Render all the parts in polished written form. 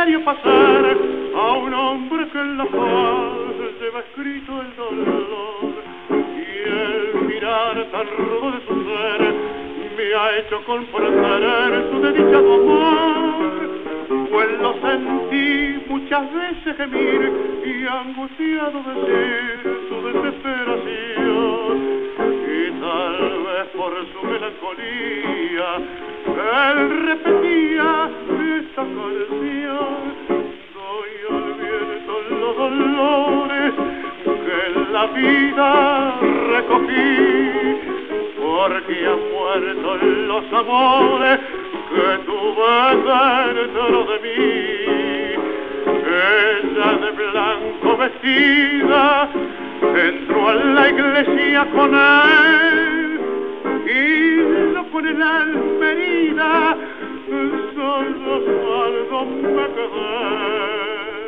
solitario pasar a un hombre que en la faz lleva escrito el dolor, y el mirar tan rudo de su ser me ha hecho comprender su desdichado amor. Pues lo sentí muchas veces gemir y angustiado decir su desesperación, y tal vez por su melancolía él repetía esta canción: doy al viento los dolores que en la vida recogí, porque han muerto los amores que tuve dentro de mí. Ella de blanco vestida entró a la iglesia con él, y no con el alma herida, solo me quedé.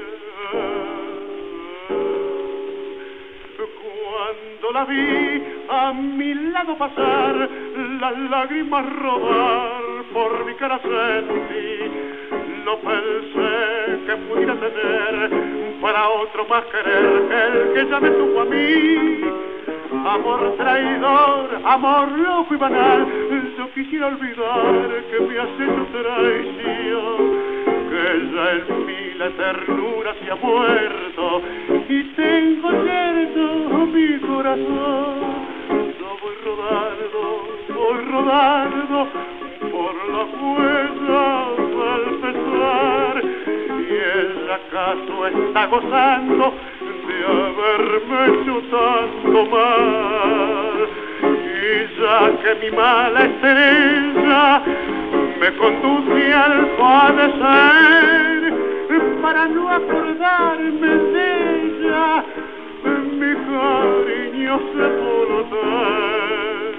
Cuando la vi a mi lado pasar, las lágrimas rodar por mi cara sentí. No pensé que pudiera tener para otro más querer que el que ya me tuvo a mí. Amor traidor, amor loco y banal, yo quisiera olvidar que me has hecho traición, que ya en mí la ternura se ha muerto y tengo yerto mi corazón. Yo voy rodando por la huella del pesar, y él acaso está gozando de haberme hecho tanto mal. Y ya que mi mala estrella me conduce al padecer, para no acordarme de ella, mi cariño se volver.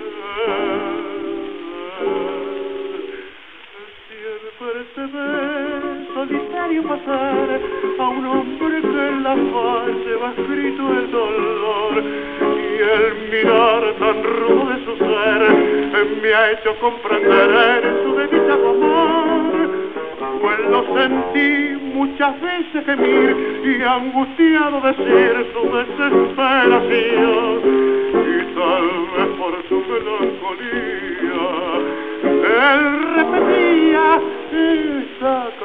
Siempre te ve solitario pasar a un hombre que en la faz lleva escrito el dolor, y el mirar tan rudo de su ser me ha hecho comprender su desdichado amor. Pues lo sentí muchas veces gemir y angustiado decir su desesperación, y tal vez por su melancolía él repetía esa